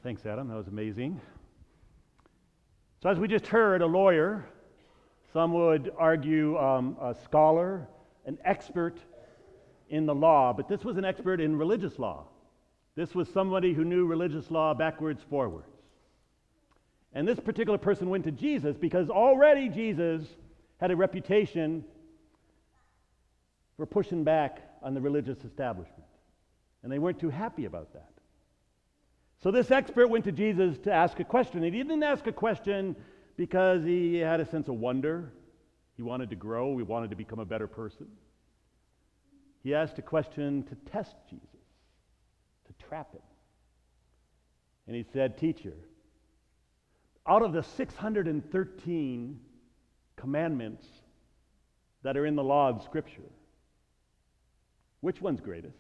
Thanks, Adam. That was amazing. So as we just heard, a lawyer, some would argue a scholar, an expert in the law, but this was an expert in religious law. This was somebody who knew religious law backwards, forwards. And this particular person went to Jesus because already Jesus had a reputation for pushing back on the religious establishment. And they weren't too happy about that. So this expert went to Jesus to ask a question. And he didn't ask a question because he had a sense of wonder. He wanted to grow. He wanted to become a better person. He asked a question to test Jesus, to trap him. And he said, "Teacher, out of the 613 commandments that are in the law of Scripture, which one's greatest?"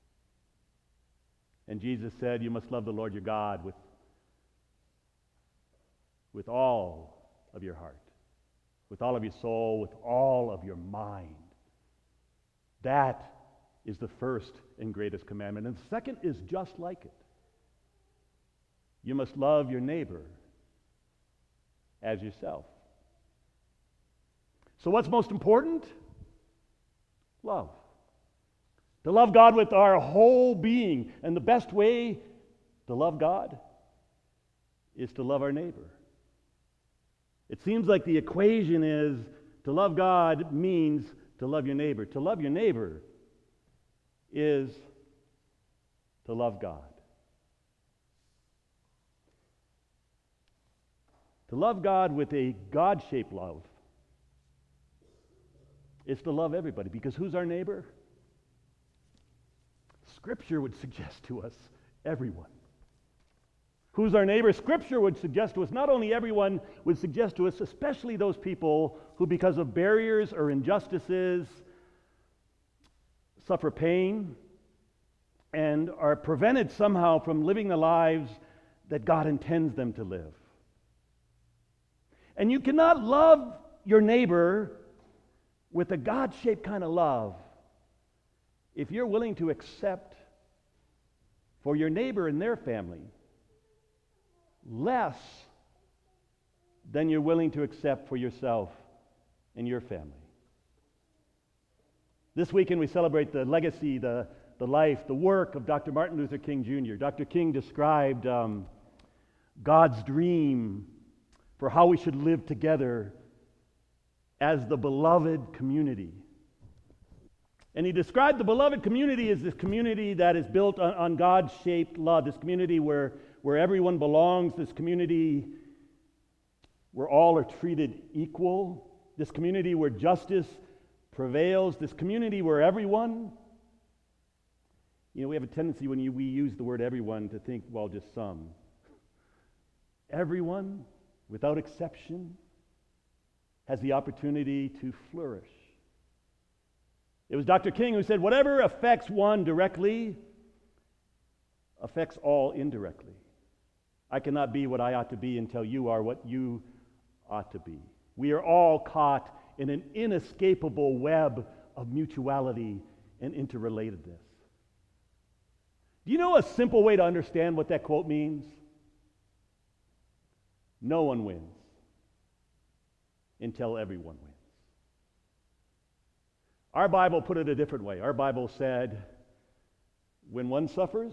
And Jesus said, "You must love the Lord your God with all of your heart, with all of your soul, with all of your mind. That is the first and greatest commandment. And the second is just like it. You must love your neighbor as yourself." So what's most important? Love. To love God with our whole being. And the best way to love God is to love our neighbor. It seems like the equation is to love God means to love your neighbor. To love your neighbor is to love God. To love God with a God-shaped love is to love everybody. Because who's our neighbor? Scripture would suggest to us everyone. Who's our neighbor? Scripture would suggest to us, not only everyone, would suggest to us, especially those people who, because of barriers or injustices, suffer pain and are prevented somehow from living the lives that God intends them to live. And you cannot love your neighbor with a God-shaped kind of love if you're willing to accept for your neighbor and their family less than you're willing to accept for yourself and your family. This weekend we celebrate the legacy, the life, the work of Dr. Martin Luther King Jr. Dr. King described God's dream for how we should live together as the beloved community. And he described the beloved community as this community that is built on God-shaped love, this community where everyone belongs, this community where all are treated equal, this community where justice prevails, this community where everyone, we have a tendency when we use the word everyone to think, well, just some. Everyone, without exception, has the opportunity to flourish. It was Dr. King who said, whatever affects one directly affects all indirectly. I cannot be what I ought to be until you are what you ought to be. We are all caught in an inescapable web of mutuality and interrelatedness. Do you know a simple way to understand what that quote means? No one wins until everyone wins. Our Bible put it a different way. Our Bible said, when one suffers,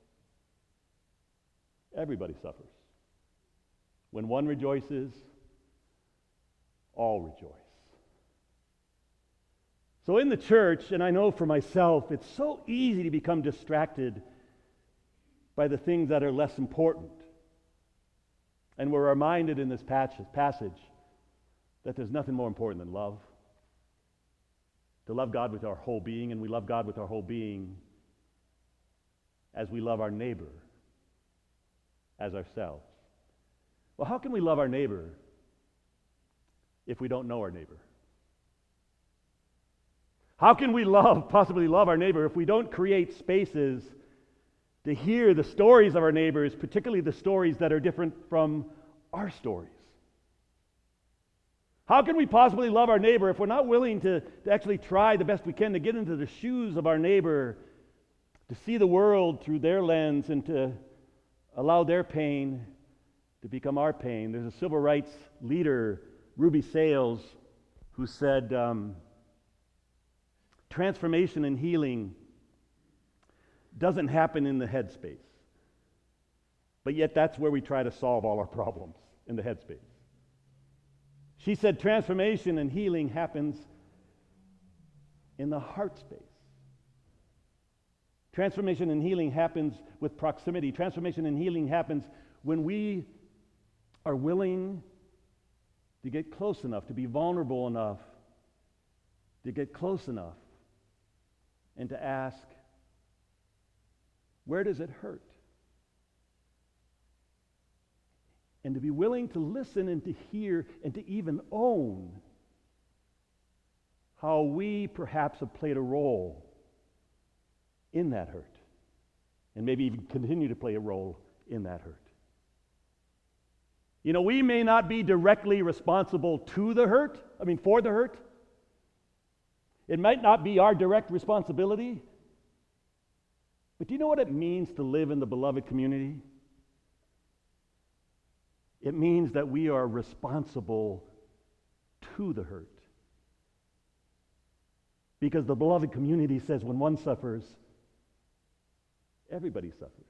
everybody suffers. When one rejoices, all rejoice. So in the church, and I know for myself, it's so easy to become distracted by the things that are less important. And we're reminded in this passage that there's nothing more important than love. To love God with our whole being, and we love God with our whole being as we love our neighbor as ourselves. Well, how can we love our neighbor if we don't know our neighbor? How can we possibly love our neighbor if we don't create spaces to hear the stories of our neighbors, particularly the stories that are different from our stories? How can we possibly love our neighbor if we're not willing to actually try the best we can to get into the shoes of our neighbor, to see the world through their lens, and to allow their pain to become our pain. There's a civil rights leader, Ruby Sales, who said, transformation and healing doesn't happen in the headspace. But yet that's where we try to solve all our problems, in the headspace. She said transformation and healing happens in the heart space. Transformation and healing happens with proximity. Transformation and healing happens when we are willing to get close enough, to be vulnerable enough, to get close enough, and to ask, where does it hurt? And to be willing to listen and to hear and to even own how we perhaps have played a role in that hurt, and maybe even continue to play a role in that hurt. You know, we may not be directly responsible for the hurt. It might not be our direct responsibility. But do you know what it means to live in the beloved community? It means that we are responsible to the hurt. Because the beloved community says when one suffers, everybody suffers.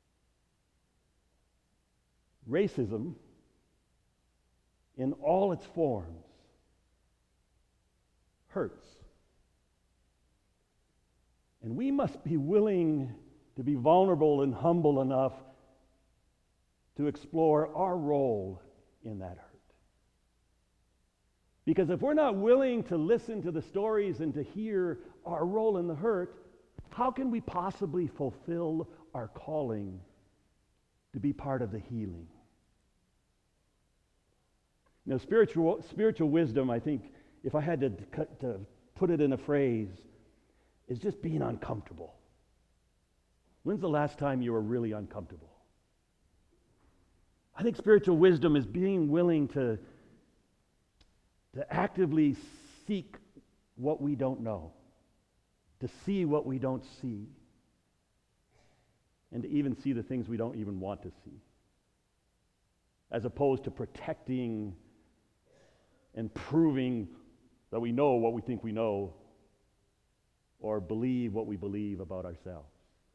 Racism, in all its forms, hurts. And we must be willing to be vulnerable and humble enough to explore our role in that hurt. Because if we're not willing to listen to the stories and to hear our role in the hurt, how can we possibly fulfill our calling to be part of the healing? Now, spiritual wisdom, I think, if I had to put it in a phrase, is just being uncomfortable. When's the last time you were really uncomfortable? I think spiritual wisdom is being willing to actively seek what we don't know, to see what we don't see, and to even see the things we don't even want to see, as opposed to protecting and proving that we know what we think we know or believe what we believe about ourselves.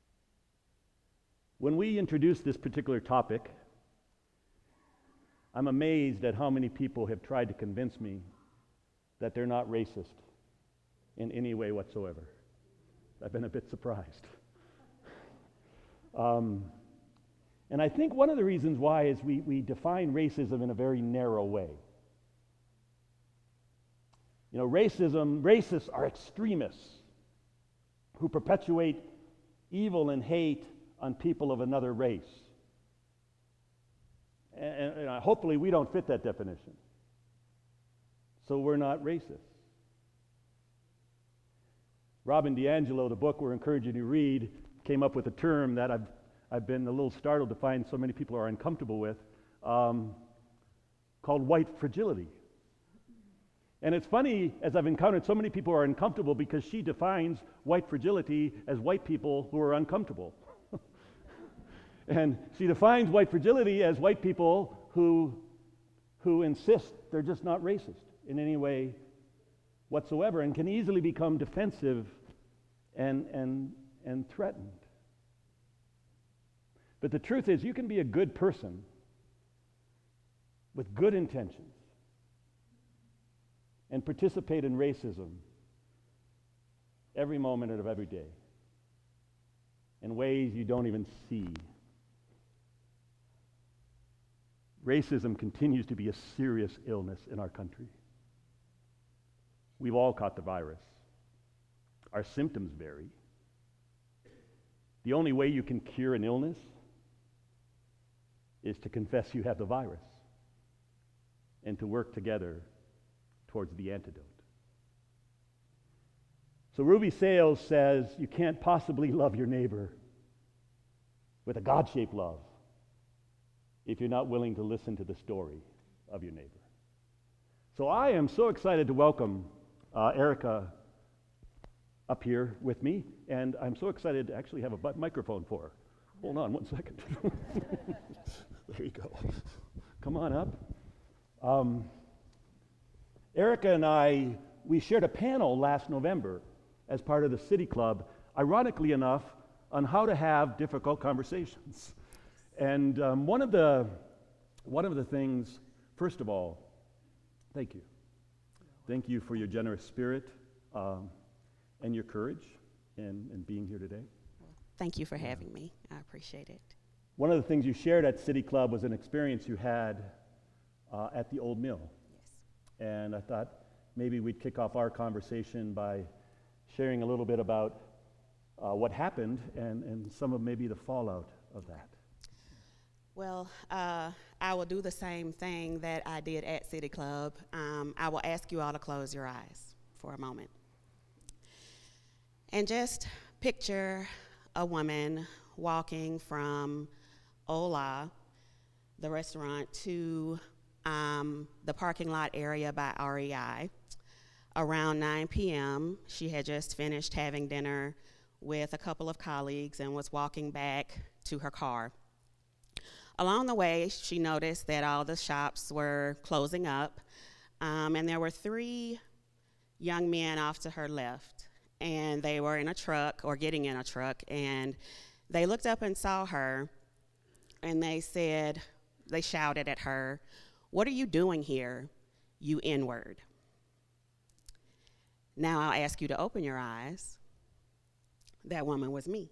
When we introduced this particular topic, I'm amazed at how many people have tried to convince me that they're not racist in any way whatsoever. I've been a bit surprised. And I think one of the reasons why is we define racism in a very narrow way. You know, racists are extremists who perpetuate evil and hate on people of another race. And hopefully we don't fit that definition. So we're not racist. Robin DiAngelo, the book we're encouraging you to read, came up with a term that I've been a little startled to find so many people are uncomfortable with, called white fragility. And it's funny, as I've encountered so many people who are uncomfortable because she defines white fragility as white people who are uncomfortable. And she defines white fragility as white people who insist they're just not racist in any way whatsoever and can easily become defensive and threatened. But the truth is, you can be a good person with good intentions and participate in racism every moment of every day in ways you don't even see. Racism continues to be a serious illness in our country. We've all caught the virus. Our symptoms vary. The only way you can cure an illness is to confess you have the virus and to work together towards the antidote. So Ruby Sales says you can't possibly love your neighbor with a God-shaped love if you're not willing to listen to the story of your neighbor. So I am so excited to welcome Erica up here with me, and I'm so excited to actually have a microphone for her. Hold on 1 second. There you go. Come on up. Erica and I, we shared a panel last November as part of the City Club, ironically enough, on how to have difficult conversations. And one of the things, first of all, thank you. Thank you for your generous spirit and your courage in being here today. Thank you for having me. I appreciate it. One of the things you shared at City Club was an experience you had at the Old Mill. Yes. And I thought maybe we'd kick off our conversation by sharing a little bit about what happened and some of maybe the fallout of that. Well, I will do the same thing that I did at City Club. I will ask you all to close your eyes for a moment. And just picture a woman walking from Ola, the restaurant, to the parking lot area by REI. Around 9 p.m., she had just finished having dinner with a couple of colleagues and was walking back to her car. Along the way, she noticed that all the shops were closing up, and there were 3 young men off to her left, and they were in a truck or getting in a truck, and they looked up and saw her, and they shouted at her, "What are you doing here, you N-word?" Now I'll ask you to open your eyes. That woman was me.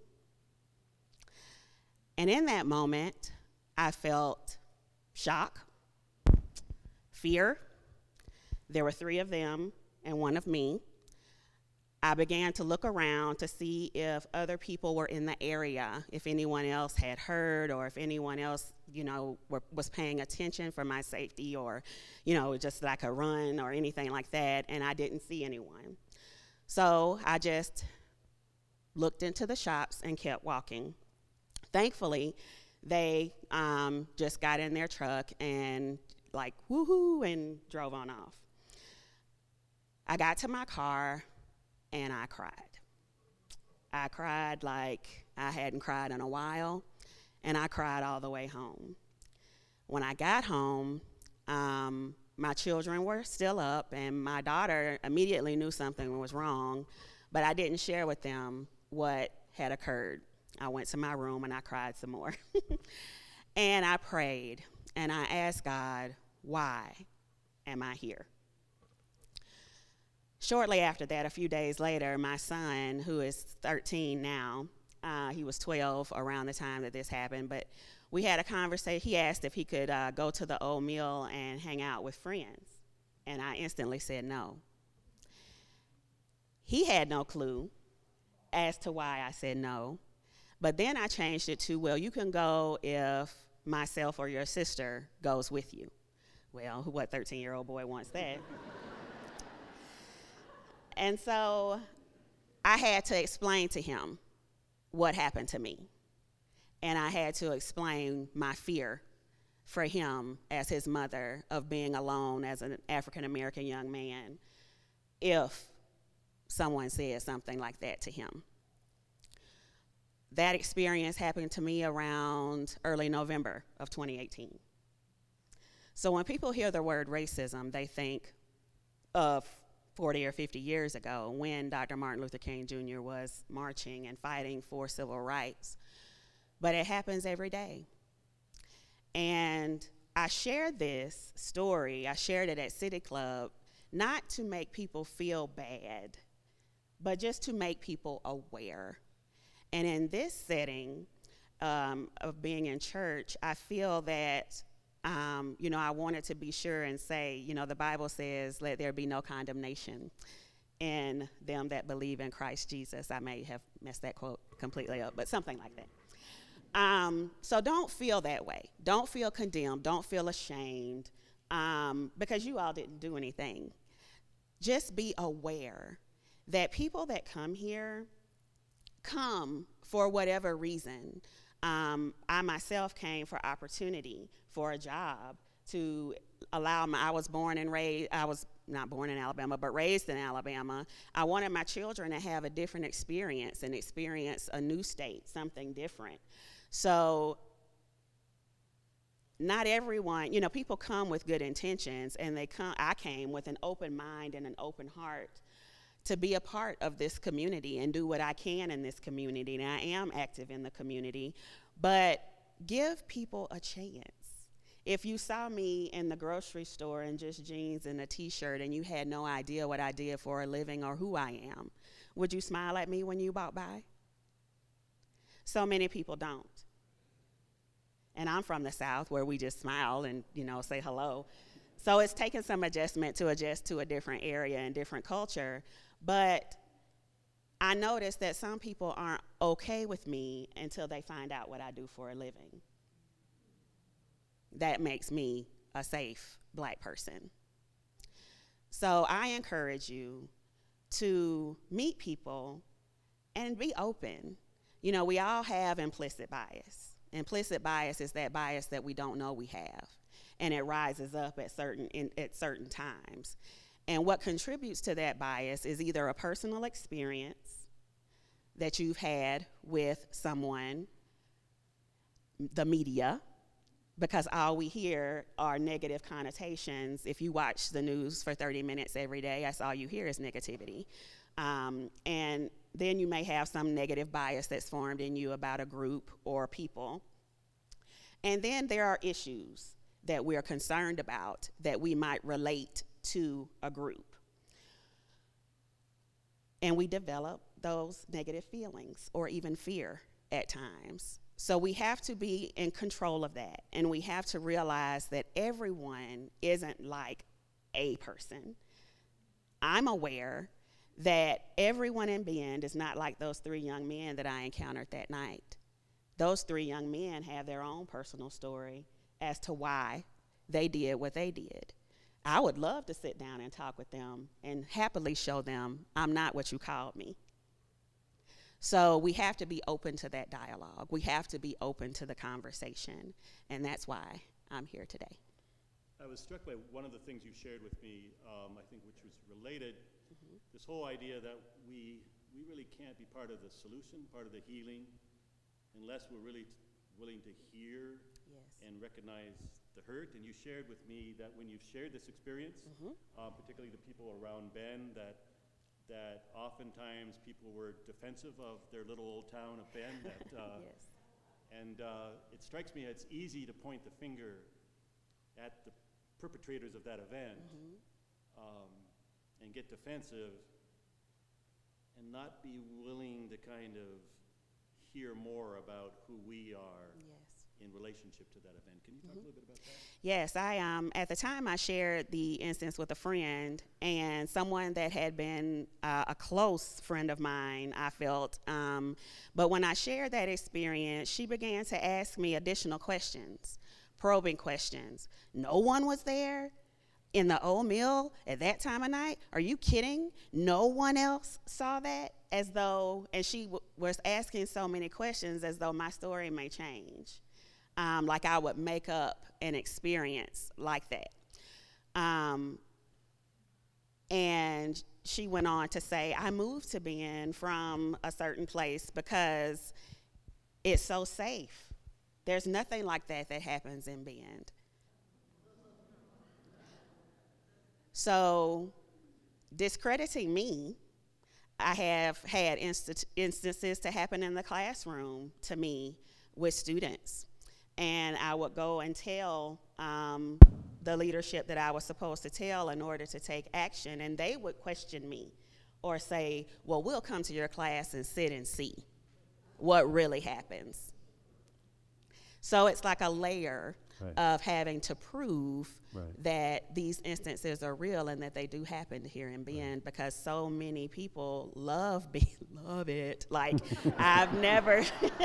And in that moment, I felt shock, fear. There were 3 of them and 1 of me. I began to look around to see if other people were in the area, if anyone else had heard, or if anyone else, was paying attention for my safety, or, just like a run or anything like that, and I didn't see anyone. So I just looked into the shops and kept walking. Thankfully, they just got in their truck and like woohoo and drove on off. I got to my car and I cried. I cried like I hadn't cried in a while, and I cried all the way home. When I got home, my children were still up, and my daughter immediately knew something was wrong, but I didn't share with them what had occurred. I went to my room and I cried some more. And I prayed, and I asked God, why am I here? Shortly after that, a few days later, my son, who is 13 now, he was 12 around the time that this happened, but we had a conversation. He asked if he could go to the Old Mill and hang out with friends, and I instantly said no. He had no clue as to why I said no, but then I changed it to, well, you can go if myself or your sister goes with you. Well, what 13-year-old boy wants that? And so I had to explain to him what happened to me. And I had to explain my fear for him as his mother of being alone as an African-American young man if someone said something like that to him. That experience happened to me around early November of 2018. So when people hear the word racism, they think of 40 or 50 years ago when Dr. Martin Luther King Jr. was marching and fighting for civil rights. But it happens every day. And I shared this story, I shared it at City Club, not to make people feel bad, but just to make people aware. And in this setting of being in church, I feel that I wanted to be sure and say, the Bible says, let there be no condemnation in them that believe in Christ Jesus. I may have messed that quote completely up, but something like that. So don't feel that way. Don't feel condemned. Don't feel ashamed because you all didn't do anything. Just be aware that people that come here come for whatever reason. I myself came for opportunity, for a job, to allow I was born and raised, I was not born in Alabama, but raised in Alabama. I wanted my children to have a different experience and experience a new state, something different. So not everyone, people come with good intentions, and I came with an open mind and an open heart to be a part of this community and do what I can in this community. And I am active in the community, but give people a chance. If you saw me in the grocery store in just jeans and a t-shirt and you had no idea what I did for a living or who I am, would you smile at me when you walked by? So many people don't. And I'm from the South, where we just smile and, say hello. So it's taken some adjustment to adjust to a different area and different culture. But I noticed that some people aren't okay with me until they find out what I do for a living. That makes me a safe Black person. So I encourage you to meet people and be open. We all have implicit bias. Implicit bias is that bias that we don't know we have, and it rises up at certain times. And what contributes to that bias is either a personal experience that you've had with someone, the media, because all we hear are negative connotations. If you watch the news for 30 minutes every day, that's all you hear is negativity. And then you may have some negative bias that's formed in you about a group or people. And then there are issues that we're concerned about that we might relate to a group. And we develop those negative feelings or even fear at times. So we have to be in control of that, and we have to realize that everyone isn't like a person. I'm aware that everyone in Bend is not like those 3 young men that I encountered that night. Those 3 young men have their own personal story as to why they did what they did. I would love to sit down and talk with them and happily show them I'm not what you called me. So we have to be open to that dialogue. We have to be open to the conversation, and that's why I'm here today. I was struck by one of the things you shared with me, I think, which was related, this whole idea that we really can't be part of the solution, part of the healing, unless we're really willing to hear and recognize the hurt. And you shared with me that when you've shared this experience, particularly the people around Bend, that oftentimes people were defensive of their little old town of Bend. And it strikes me it's easy to point the finger at the perpetrators of that event and get defensive and not be willing to kind of hear more about who we are in relationship to that event. Can you talk a little bit about that? Yes, I at the time I shared the instance with a friend and someone that had been a close friend of mine, I felt. But when I shared that experience, she began to ask me additional questions, probing questions. No one was there in the old mill at that time of night? Are you kidding? No one else saw that? As though, and she was asking so many questions as though my story may change. Like I would make up an experience like that. And she went on to say, I moved to Bend from a certain place because it's so safe. There's nothing like that happens in Bend. So, discrediting me, I have had instances to happen in the classroom to me with students. And I would go and tell the leadership that I was supposed to tell in order to take action, and they would question me or say, well, we'll come to your class and sit and see what really happens. So it's like a layer of having to prove that these instances are real and that they do happen here in Bend, because so many people love it. Like I've never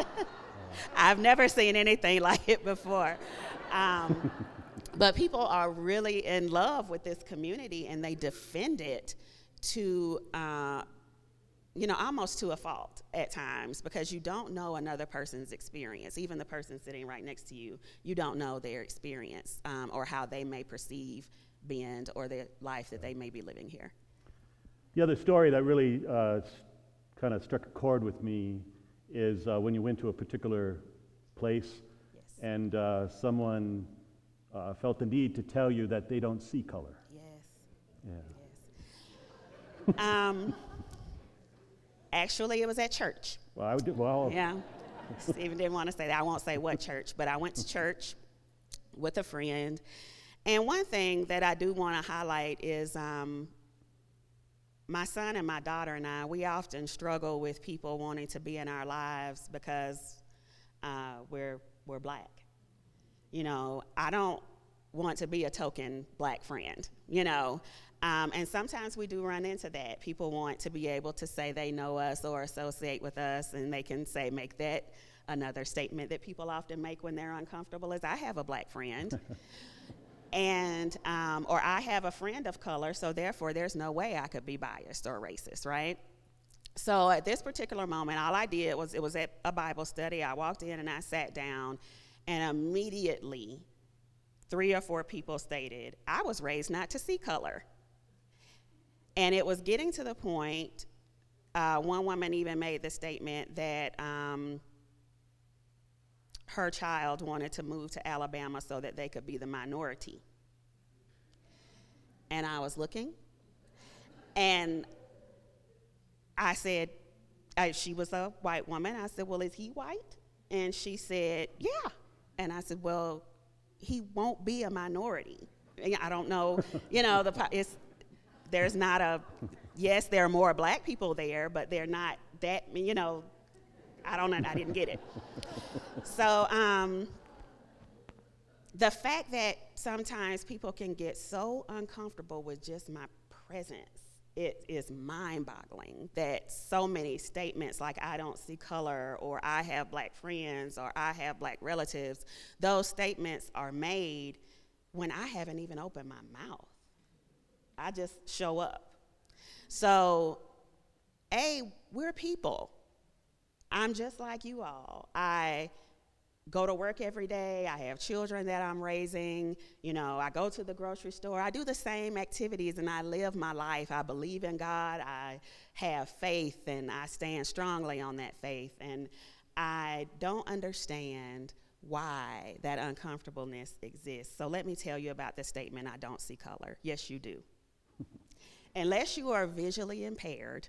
seen anything like it before. But people are really in love with this community, and they defend it to almost to a fault at times, because you don't know another person's experience. Even the person sitting right next to you, you don't know their experience or how they may perceive bend or the life that they may be living here. The other story that really kind of struck a chord with me is when you went to a particular place Yes. and someone felt the need to tell you that they don't see color. Yes. Yeah. Yes. Actually, it was at church. Well, Yeah. Stephen didn't want to say that. I won't say what church, but I went to church with a friend. And one thing that I do want to highlight is my son and my daughter and I, we often struggle with people wanting to be in our lives because we're black. You know, I don't want to be a token black friend, you know. And sometimes we do run into that. People want to be able to say they know us or associate with us, and they can make that another statement that people often make when they're uncomfortable is, I have a black friend. And, or I have a friend of color, so therefore there's no way I could be biased or racist, right? So at this particular moment, all I did was, it was at a Bible study. I walked in and I sat down, and immediately 3 or 4 people stated, I was raised not to see color. And it was getting to the point, one woman even made the statement that her child wanted to move to Alabama so that they could be the minority. And I was looking, and I said, she was a white woman. I said, well, is he white? And she said, yeah. And I said, well, he won't be a minority. I don't know, you know, there's not a, yes, there are more black people there, but they're not that, you know, I don't know, I didn't get it. So the fact that sometimes people can get so uncomfortable with just my presence, it is mind-boggling that so many statements like I don't see color, or I have black friends, or I have black relatives, those statements are made when I haven't even opened my mouth. I just show up. So, we're people. I'm just like you all. I go to work every day. I have children that I'm raising. You know, I go to the grocery store. I do the same activities, and I live my life. I believe in God. I have faith, and I stand strongly on that faith. And I don't understand why that uncomfortableness exists. So let me tell you about the statement, I don't see color. Yes, you do. Unless you are visually impaired,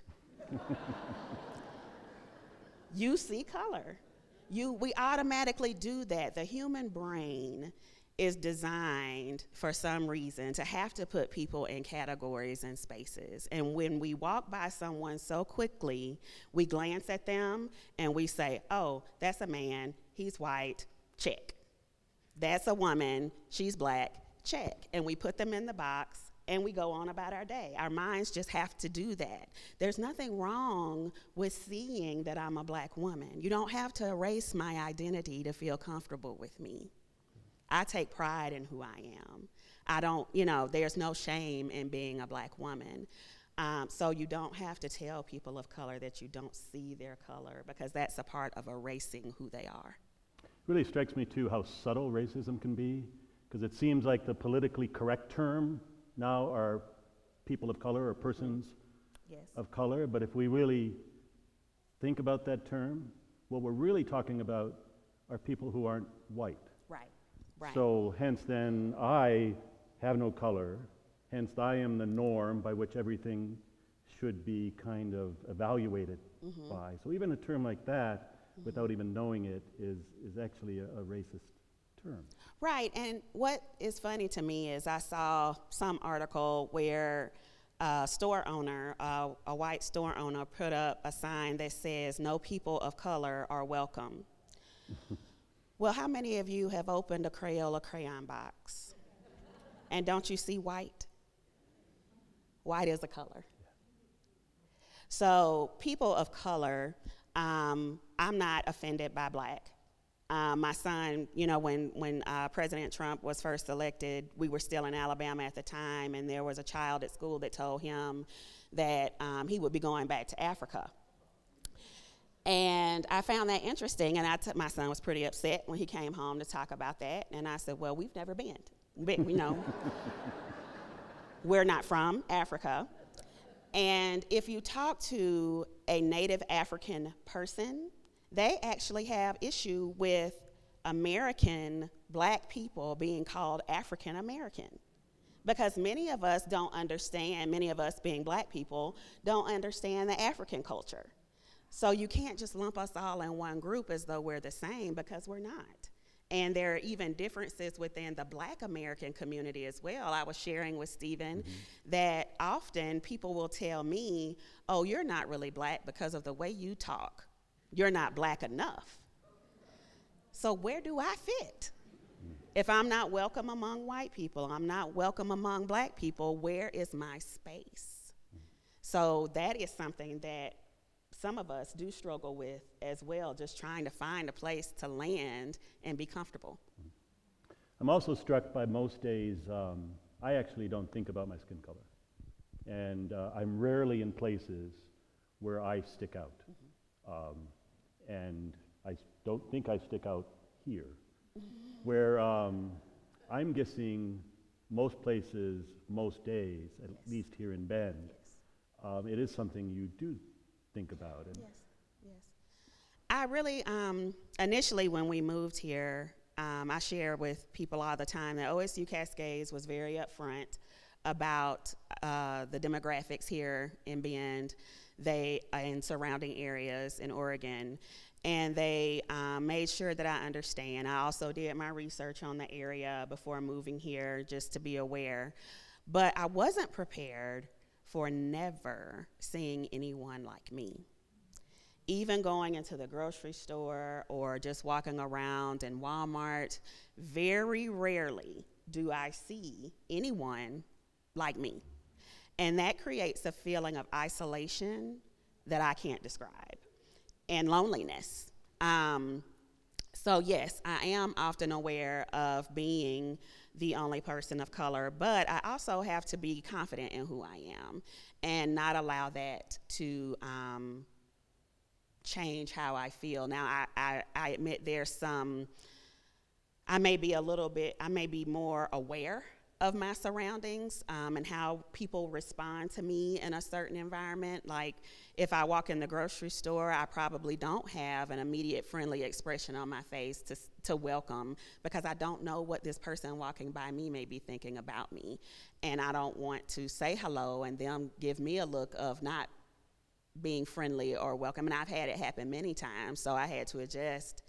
you see color. We automatically do that. The human brain is designed for some reason to have to put people in categories and spaces. And when we walk by someone so quickly, we glance at them and we say, oh, that's a man, he's white, check. That's a woman, she's black, check. And we put them in the box, and we go on about our day. Our minds just have to do that. There's nothing wrong with seeing that I'm a black woman. You don't have to erase my identity to feel comfortable with me. I take pride in who I am. I don't, you know, there's no shame in being a black woman. So you don't have to tell people of color that you don't see their color, because that's a part of erasing who they are. It really strikes me, too, how subtle racism can be, because it seems like the politically correct term now are people of color or persons of color, but if we really think about that term, what we're really talking about are people who aren't white. Right, right. So hence then I have no color, hence I am the norm by which everything should be kind of evaluated by. So even a term like that, without even knowing it, is actually a racist term. Right, and what is funny to me is I saw some article where a store owner, a white store owner, put up a sign that says, no people of color are welcome. Well, how many of you have opened a Crayola crayon box? And don't you see white? White is a color. So people of color, I'm not offended by black. My son, you know, when President Trump was first elected, we were still in Alabama at the time, and there was a child at school that told him that he would be going back to Africa. And I found that interesting, and my son was pretty upset when he came home to talk about that, and I said, well, we've never been, you know. We're not from Africa. And if you talk to a native African person, they actually have issue with American black people being called African American. Because many of us don't understand, many of us being black people, don't understand the African culture. So you can't just lump us all in one group as though we're the same, because we're not. And there are even differences within the black American community as well. I was sharing with Stephen that often people will tell me, oh, you're not really black because of the way you talk. You're not black enough. So where do I fit? If I'm not welcome among white people, I'm not welcome among black people, where is my space? So that is something that some of us do struggle with as well, just trying to find a place to land and be comfortable. I'm also struck by most days, I actually don't think about my skin color. And I'm rarely in places where I stick out. And I don't think I stick out here. Where I'm guessing most places, most days, at least here in Bend, it is something you do think about. And Yes. I really, initially when we moved here, I share with people all the time that OSU Cascades was very upfront about the demographics here in Bend, in surrounding areas in Oregon. And they made sure that I understand. I also did my research on the area before moving here just to be aware. But I wasn't prepared for never seeing anyone like me. Even going into the grocery store or just walking around in Walmart, very rarely do I see anyone like me. And that creates a feeling of isolation that I can't describe. And loneliness. So yes, I am often aware of being the only person of color, but I also have to be confident in who I am and not allow that to change how I feel. Now, I admit I may be more aware of my surroundings and how people respond to me in a certain environment. Like if I walk in the grocery store, I probably don't have an immediate friendly expression on my face to welcome, because I don't know what this person walking by me may be thinking about me. And I don't want to say hello and them give me a look of not being friendly or welcome. And I've had it happen many times, so I had to adjust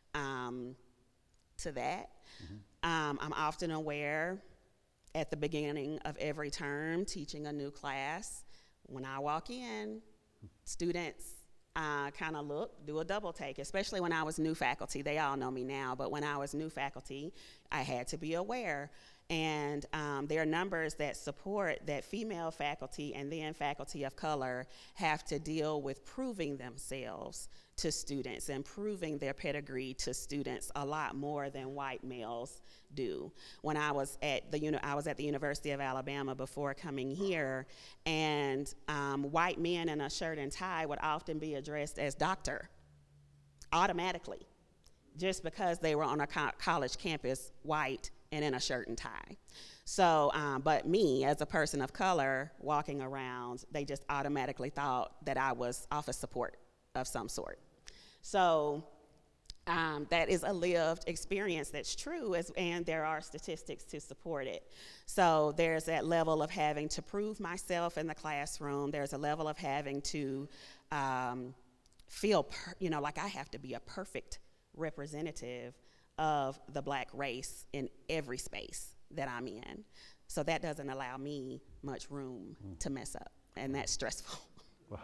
to that. I'm often aware at the beginning of every term, teaching a new class, when I walk in, students kind of do a double take, especially when I was new faculty. They all know me now, but when I was new faculty, I had to be aware. And there are numbers that support that female faculty and then faculty of color have to deal with proving themselves to students and proving their pedigree to students a lot more than white males do. When I was at the University of Alabama before coming here, and white men in a shirt and tie would often be addressed as doctor automatically, just because they were on a college campus, white and in a shirt and tie. So, but me as a person of color walking around, they just automatically thought that I was office support of some sort. So that is a lived experience that's true, and there are statistics to support it. So there's that level of having to prove myself in the classroom. There's a level of having to feel, like I have to be a perfect representative of the black race in every space that I'm in. So that doesn't allow me much room to mess up, and that's stressful. Wow.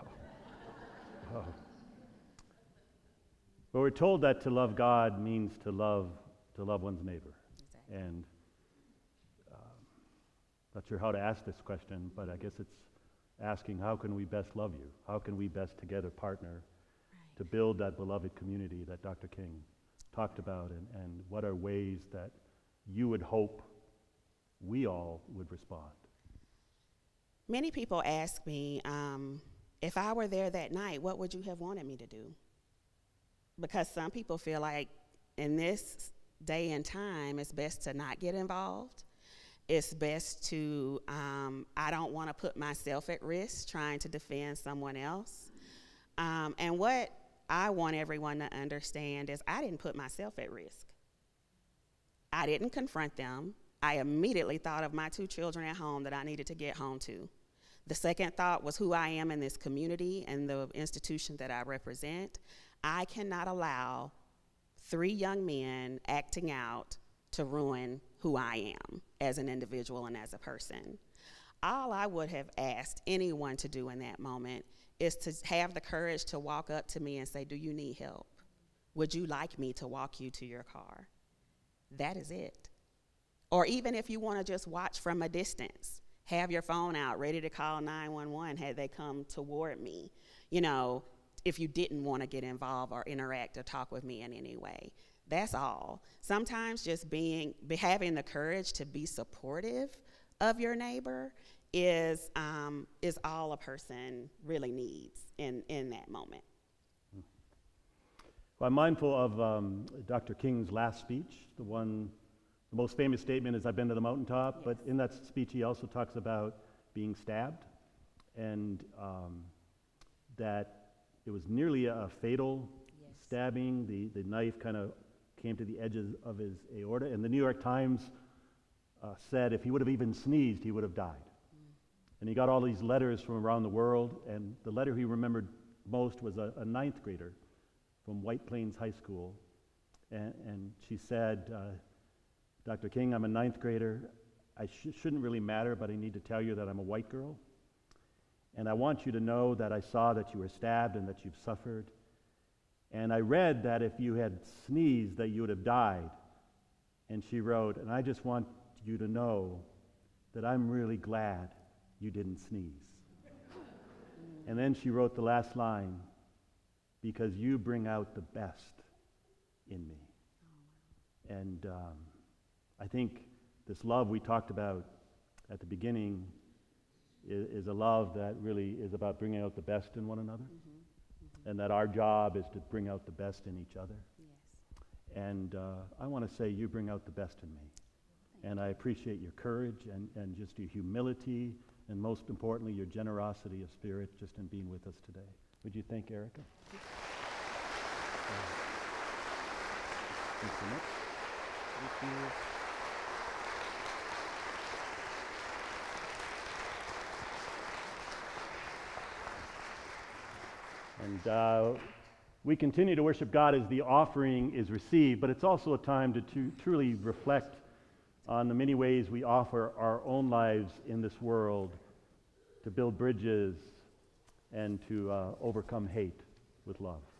But we're told that to love God means to love one's neighbor. Exactly. And not sure how to ask this question, but I guess it's asking, how can we best love you? How can we best together partner to build that beloved community that Dr. King talked about, and what are ways that you would hope we all would respond? Many people ask me, if I were there that night, what would you have wanted me to do? Because some people feel like in this day and time, it's best to not get involved. It's best to, I don't want to put myself at risk trying to defend someone else. And what I want everyone to understand is I didn't put myself at risk. I didn't confront them. I immediately thought of my 2 children at home that I needed to get home to. The second thought was who I am in this community and the institution that I represent. I cannot allow 3 young men acting out to ruin who I am as an individual and as a person. All I would have asked anyone to do in that moment is to have the courage to walk up to me and say, do you need help? Would you like me to walk you to your car? That is it. Or even if you want to just watch from a distance, have your phone out ready to call 911 had they come toward me, if you didn't want to get involved or interact or talk with me in any way. That's all. Sometimes just having the courage to be supportive of your neighbor is all a person really needs in that moment. Well, I'm mindful of Dr. King's last speech, the most famous statement is, I've been to the mountaintop, yes. But in that speech he also talks about being stabbed, and that it was nearly a fatal yes. stabbing. The knife kind of came to the edges of his aorta, and the New York Times said if he would have even sneezed, he would have died. And he got all these letters from around the world, and the letter he remembered most was a ninth grader from White Plains High School, and she said, Dr. King, I'm a ninth grader. I shouldn't really matter, but I need to tell you that I'm a white girl, and I want you to know that I saw that you were stabbed and that you've suffered, and I read that if you had sneezed that you would have died. And she wrote, and I just want you to know that I'm really glad you didn't sneeze. And then she wrote the last line, because you bring out the best in me. And I think this love we talked about at the beginning is a love that really is about bringing out the best in one another. And that our job is to bring out the best in each other. Yes. And I want to say you bring out the best in me. And I appreciate your courage and just your humility, and most importantly, your generosity of spirit just in being with us today. Would you thank Erica? Thanks so much. Thank you. And we continue to worship God as the offering is received, but it's also a time to truly reflect on the many ways we offer our own lives in this world to build bridges and to overcome hate with love.